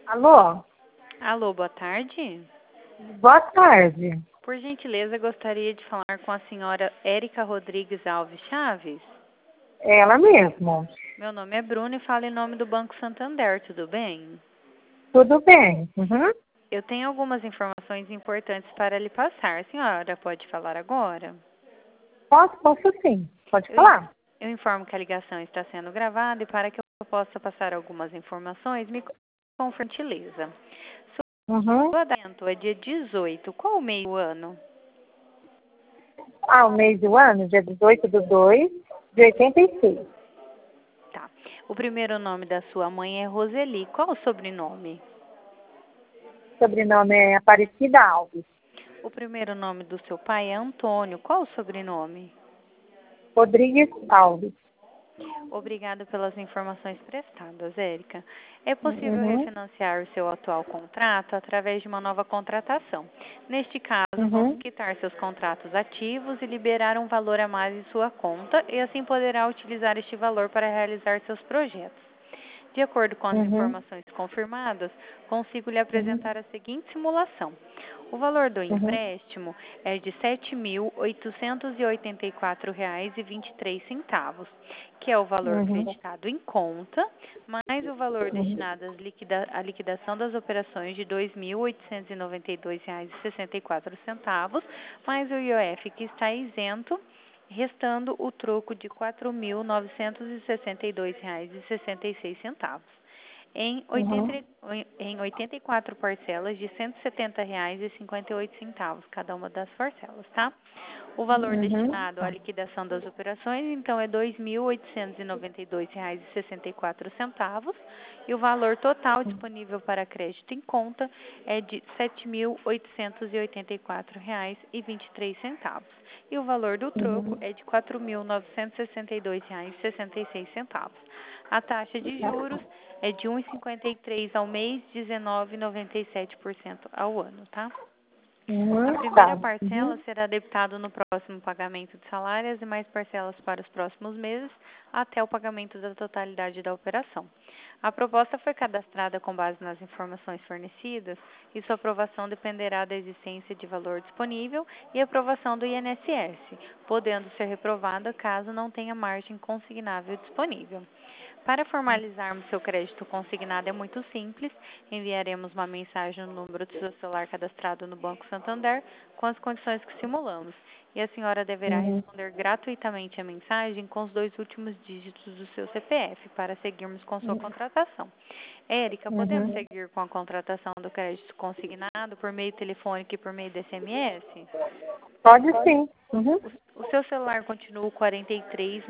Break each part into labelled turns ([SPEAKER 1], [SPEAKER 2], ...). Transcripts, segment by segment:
[SPEAKER 1] Alô?
[SPEAKER 2] Alô, boa tarde.
[SPEAKER 1] Boa tarde.
[SPEAKER 2] Por gentileza, gostaria de falar com a senhora Érica Rodrigues Alves Chaves.
[SPEAKER 1] Ela mesmo.
[SPEAKER 2] Meu nome é Bruna e falo em nome do Banco Santander, tudo bem?
[SPEAKER 1] Tudo bem? Uhum.
[SPEAKER 2] Eu tenho algumas informações importantes para lhe passar. A senhora pode falar agora?
[SPEAKER 1] Posso sim. Pode
[SPEAKER 2] Eu,
[SPEAKER 1] falar.
[SPEAKER 2] eu informo que a ligação está sendo gravada e para que eu possa passar algumas informações, me com gentileza.
[SPEAKER 1] Uhum.
[SPEAKER 2] Sua data é dia 18. Qual o mês do ano?
[SPEAKER 1] O mês do ano, dia 18/2 de 86.
[SPEAKER 2] Tá. O primeiro nome da sua mãe é Roseli. Qual o sobrenome?
[SPEAKER 1] Sobrenome é Aparecida Alves.
[SPEAKER 2] O primeiro nome do seu pai é Antônio. Qual o sobrenome?
[SPEAKER 1] Rodrigues Alves.
[SPEAKER 2] Obrigada pelas informações prestadas, Érica. É possível
[SPEAKER 1] Uhum.
[SPEAKER 2] refinanciar o seu atual contrato através de uma nova contratação. Neste caso, vamos
[SPEAKER 1] Uhum.
[SPEAKER 2] quitar seus contratos ativos e liberar um valor a mais em sua conta e assim poderá utilizar este valor para realizar seus projetos. De acordo com as
[SPEAKER 1] Uhum.
[SPEAKER 2] informações confirmadas, consigo lhe
[SPEAKER 1] Uhum.
[SPEAKER 2] apresentar a seguinte simulação. O valor do
[SPEAKER 1] Uhum.
[SPEAKER 2] empréstimo é de R$ 7.884,23, que é o valor
[SPEAKER 1] Uhum.
[SPEAKER 2] creditado em conta, mais o valor
[SPEAKER 1] Uhum.
[SPEAKER 2] destinado à liquidação das operações de R$ 2.892,64, mais o IOF que está isento, restando o troco de R$ 4.962,66
[SPEAKER 1] Uhum.
[SPEAKER 2] em 84 parcelas de R$ 170,58, cada uma das parcelas, tá? O valor
[SPEAKER 1] Uhum.
[SPEAKER 2] destinado à liquidação das operações, então, é R$ 2.892,64 e o valor total disponível para crédito em conta é de R$ 7.884,23. E o valor do troco
[SPEAKER 1] Uhum.
[SPEAKER 2] é de R$ 4.962,66. A taxa de juros é de 1,53 ao mês, 19,97% ao ano, tá? A
[SPEAKER 1] Tá.
[SPEAKER 2] primeira parcela
[SPEAKER 1] Uhum.
[SPEAKER 2] será debitada no próximo pagamento de salário e as demais parcelas para os próximos meses, até o pagamento da totalidade da operação. A proposta foi cadastrada com base nas informações fornecidas e sua aprovação dependerá da existência de valor disponível e aprovação do INSS, podendo ser reprovada caso não tenha margem consignável disponível. Para formalizarmos seu crédito consignado é muito simples. Enviaremos uma mensagem no número do seu celular cadastrado no Banco Santander com as condições que simulamos. E a senhora deverá
[SPEAKER 1] Uhum.
[SPEAKER 2] responder gratuitamente a mensagem com os 2 últimos dígitos do seu CPF para seguirmos com sua contratação. Érica, podemos
[SPEAKER 1] Uhum.
[SPEAKER 2] seguir com a contratação do crédito consignado por meio telefônico e por meio de SMS?
[SPEAKER 1] Pode sim. Uhum.
[SPEAKER 2] O seu celular continua o 43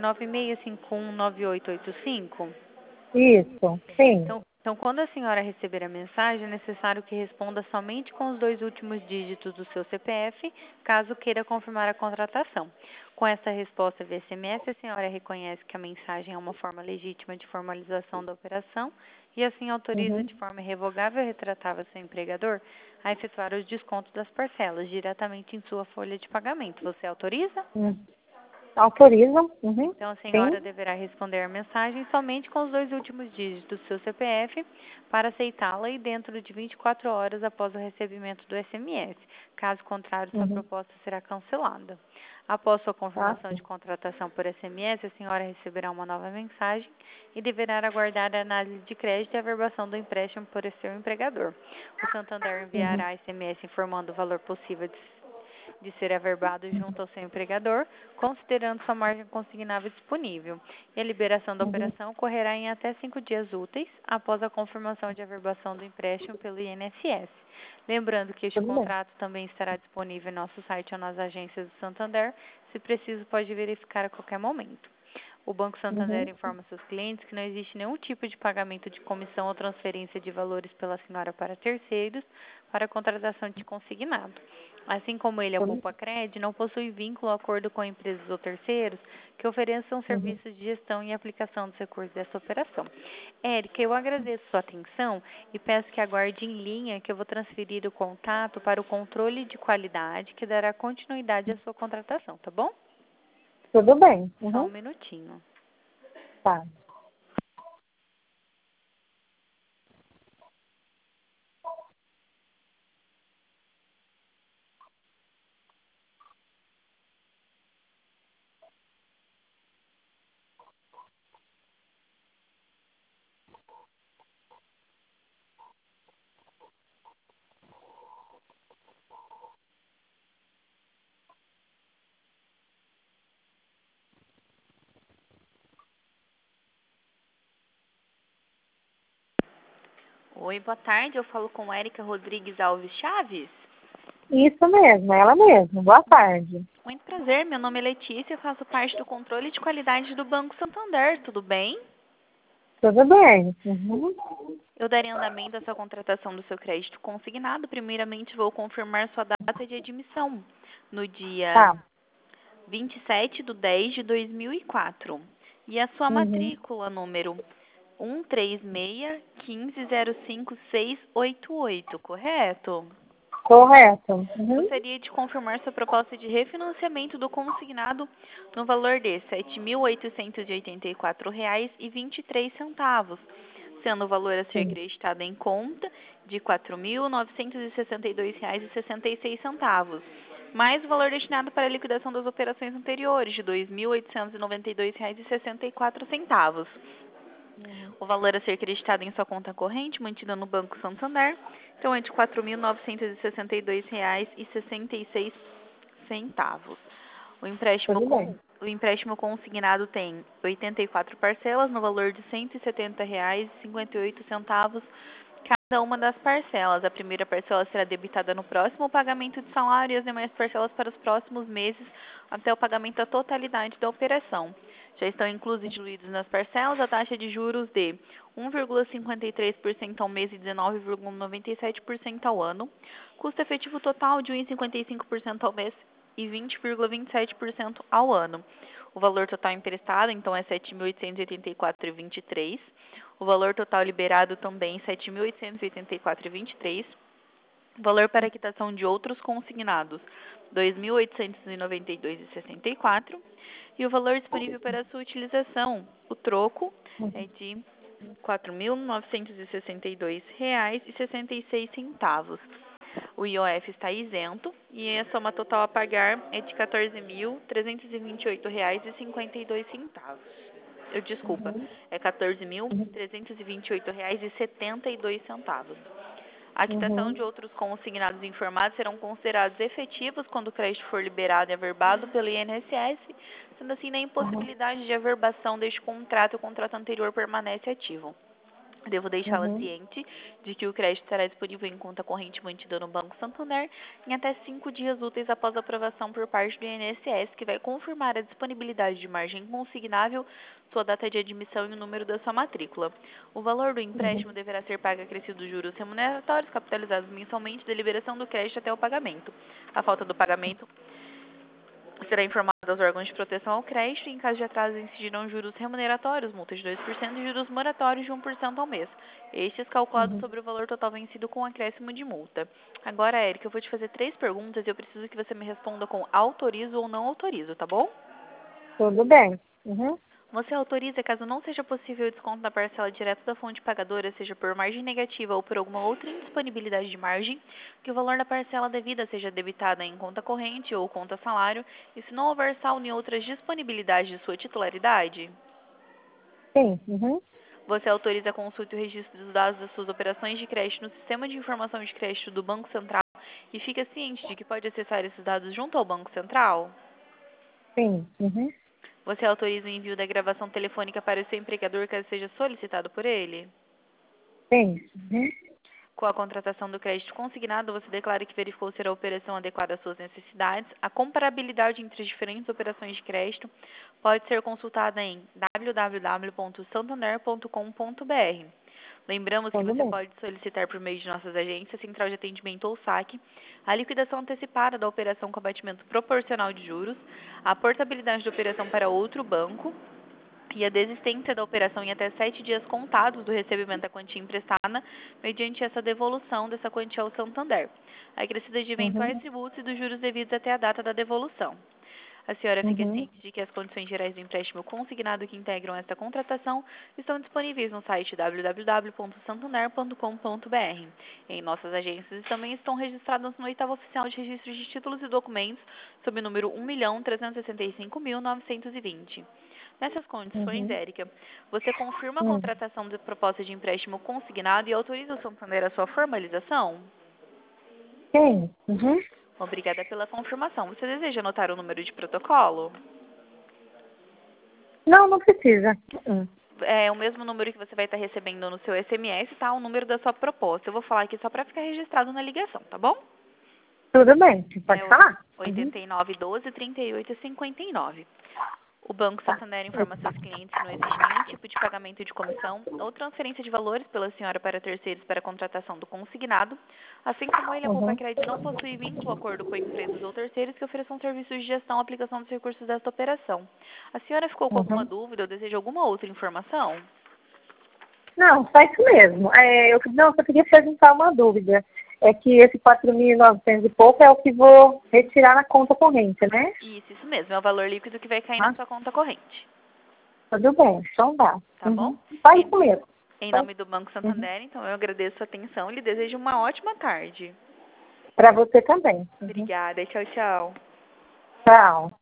[SPEAKER 2] 99651 9885?
[SPEAKER 1] Isso. Sim.
[SPEAKER 2] Então, quando a senhora receber a mensagem, é necessário que responda somente com os 2 últimos dígitos do seu CPF, caso queira confirmar a contratação. Com essa resposta via SMS, a senhora reconhece que a mensagem é uma forma legítima de formalização da operação e assim autoriza
[SPEAKER 1] Uhum.
[SPEAKER 2] de forma irrevogável e retratável seu empregador a efetuar os descontos das parcelas diretamente em sua folha de pagamento. Você autoriza?
[SPEAKER 1] Uhum. Autoriza? Uhum.
[SPEAKER 2] Então, a senhora
[SPEAKER 1] Sim.
[SPEAKER 2] deverá responder a mensagem somente com os 2 últimos dígitos do seu CPF para aceitá-la e dentro de 24 horas após o recebimento do SMS. Caso contrário, sua
[SPEAKER 1] Uhum.
[SPEAKER 2] proposta será cancelada. Após sua
[SPEAKER 1] Tá.
[SPEAKER 2] confirmação de contratação por SMS, a senhora receberá uma nova mensagem e deverá aguardar a análise de crédito e a averbação do empréstimo por seu empregador. O Santander
[SPEAKER 1] Uhum.
[SPEAKER 2] enviará SMS informando o valor possível de ser averbado junto ao seu empregador, considerando sua margem consignável disponível. E a liberação da
[SPEAKER 1] Uhum.
[SPEAKER 2] operação ocorrerá em até 5 dias úteis após a confirmação de averbação do empréstimo pelo INSS. Lembrando que este
[SPEAKER 1] Tudo bem.
[SPEAKER 2] contrato também estará disponível em nosso site ou nas agências do Santander. Se preciso, pode verificar a qualquer momento. O Banco Santander
[SPEAKER 1] Uhum.
[SPEAKER 2] informa seus clientes que não existe nenhum tipo de pagamento de comissão ou transferência de valores pela senhora para terceiros para a contratação de consignado. Assim como ele é o
[SPEAKER 1] Tudo.
[SPEAKER 2] Poupa-Cred, não possui vínculo ou acordo com empresas ou terceiros que ofereçam
[SPEAKER 1] Uhum.
[SPEAKER 2] serviços de gestão e aplicação dos recursos dessa operação. Érica, eu agradeço sua atenção e peço que aguarde em linha que eu vou transferir o contato para o controle de qualidade que dará continuidade à sua contratação, tá bom?
[SPEAKER 1] Tudo bem.
[SPEAKER 2] Só um
[SPEAKER 1] Uhum.
[SPEAKER 2] minutinho.
[SPEAKER 1] Tá.
[SPEAKER 2] Oi, boa tarde. Eu falo com Érica Rodrigues Alves Chaves.
[SPEAKER 1] Isso mesmo, ela mesma. Boa tarde.
[SPEAKER 2] Muito prazer, meu nome é Letícia, eu faço parte do controle de qualidade do Banco Santander, tudo bem?
[SPEAKER 1] Tudo bem?
[SPEAKER 2] Eu darei andamento à sua contratação do seu crédito consignado. Primeiramente, vou confirmar sua data de admissão, no dia
[SPEAKER 1] Tá.
[SPEAKER 2] 27/10/2004. E a sua
[SPEAKER 1] Uhum.
[SPEAKER 2] matrícula, número 13615055688, correto?
[SPEAKER 1] Correto.
[SPEAKER 2] Gostaria de confirmar sua proposta de refinanciamento do consignado no valor de R$ 7.884,23, sendo o valor a ser
[SPEAKER 1] Sim.
[SPEAKER 2] creditado em conta de R$ 4.962,66, mais o valor destinado para a liquidação das operações anteriores de R$ 2.892,64. O valor a ser creditado em sua conta corrente, mantida no Banco Santander, então é de R$ 4.962,66. O empréstimo,
[SPEAKER 1] Tudo bem.
[SPEAKER 2] o empréstimo consignado tem 84 parcelas no valor de R$ 170,58 cada uma das parcelas. A primeira parcela será debitada no próximo pagamento de salário e as demais parcelas para os próximos meses até o pagamento da totalidade da operação. Já estão inclusos e diluídos nas parcelas a taxa de juros de 1,53% ao mês e 19,97% ao ano, custo efetivo total de 1,55% ao mês e 20,27% ao ano. O valor total emprestado, então, é R$ 7.884,23. O valor total liberado também R$ 7.884,23. O valor para quitação de outros consignados, R$ 2.892,64. E o valor disponível para sua utilização, o troco, é de R$ 4.962,66. O IOF está isento e a soma total a pagar é de R$ 14.328,52. Desculpa, é R$ 14.328,72. A quitação de outros consignados informados serão considerados efetivos quando o crédito for liberado e averbado pelo INSS, sendo assim na impossibilidade de averbação deste contrato, o contrato anterior permanece ativo. Devo deixá-la ciente de que o crédito será disponível em conta corrente mantida no Banco Santander em até 5 dias úteis após a aprovação por parte do INSS, que vai confirmar a disponibilidade de margem consignável, sua data de admissão e o número da sua matrícula. O valor do empréstimo deverá ser pago acrescido dos juros remuneratórios capitalizados mensalmente da liberação do crédito até o pagamento. A falta do pagamento será informado aos órgãos de proteção ao crédito e, em caso de atraso, incidirão juros remuneratórios, multas de 2% e juros moratórios de 1% ao mês. Estes calculados sobre o valor total vencido com acréscimo de multa. Agora, Érica, eu vou te fazer 3 perguntas e eu preciso que você me responda com autorizo ou não autorizo, tá bom?
[SPEAKER 1] Tudo bem.
[SPEAKER 2] Você autoriza, caso não seja possível o desconto da parcela direto da fonte pagadora, seja por margem negativa ou por alguma outra indisponibilidade de margem, que o valor da parcela devida seja debitada em conta corrente ou conta salário, e se não houver saldo em outras disponibilidades de sua titularidade?
[SPEAKER 1] Sim.
[SPEAKER 2] Você autoriza a consulta e o registro dos dados das suas operações de crédito no Sistema de Informação de Crédito do Banco Central e fica ciente de que pode acessar esses dados junto ao Banco Central?
[SPEAKER 1] Sim.
[SPEAKER 2] Você autoriza o envio da gravação telefônica para o seu empregador caso seja solicitado por ele?
[SPEAKER 1] Sim.
[SPEAKER 2] Com a contratação do crédito consignado, você declara que verificou ser a operação adequada às suas necessidades. A comparabilidade entre as diferentes operações de crédito pode ser consultada em www.santander.com.br. Lembramos que
[SPEAKER 1] Tudo
[SPEAKER 2] você
[SPEAKER 1] bem.
[SPEAKER 2] pode solicitar por meio de nossas agências, Central de Atendimento ou SAC, a liquidação antecipada da operação com abatimento proporcional de juros, a portabilidade da operação para outro banco, e a desistência da operação em até 7 dias contados do recebimento da quantia emprestada, mediante essa devolução dessa quantia ao Santander, a acrescida de eventuais tributos e dos juros devidos até a data da devolução. A senhora fica ciente de que as condições gerais do empréstimo consignado que integram esta contratação estão disponíveis no site www.santander.com.br. Em nossas agências também estão registradas no oitavo oficial de registro de títulos e documentos, sob o número 1.365.920. Nessas condições, Érica, você confirma a contratação de proposta de empréstimo consignado e autoriza o Santander a sua formalização?
[SPEAKER 1] Sim.
[SPEAKER 2] Obrigada pela confirmação. Você deseja anotar o número de protocolo?
[SPEAKER 1] Não, não precisa.
[SPEAKER 2] é o mesmo número que você vai estar recebendo no seu SMS, tá? O número da sua proposta. Eu vou falar aqui só para ficar registrado na ligação, tá bom?
[SPEAKER 1] Tudo bem, pode
[SPEAKER 2] É
[SPEAKER 1] falar.
[SPEAKER 2] 8912-3859. O Banco Santander informa seus clientes que não existe nenhum tipo de pagamento de comissão ou transferência de valores pela senhora para terceiros para a contratação do consignado, assim como ele, a Poupa Crédito não possui vínculo, acordo com empresas ou terceiros que ofereçam serviços de gestão ou aplicação dos recursos desta operação. A senhora ficou com alguma dúvida ou deseja alguma outra informação?
[SPEAKER 1] Não, só isso mesmo. Só queria perguntar uma dúvida. É que esse 4.900 e pouco é o que vou retirar na conta corrente, né?
[SPEAKER 2] Isso mesmo. É o valor líquido que vai cair na sua conta corrente.
[SPEAKER 1] Tudo bem, então dá.
[SPEAKER 2] Tá bom?
[SPEAKER 1] Só isso mesmo.
[SPEAKER 2] Em nome do Banco Santander, então eu agradeço a atenção e lhe desejo uma ótima tarde.
[SPEAKER 1] Para você também.
[SPEAKER 2] Obrigada. Tchau, tchau.
[SPEAKER 1] Tchau.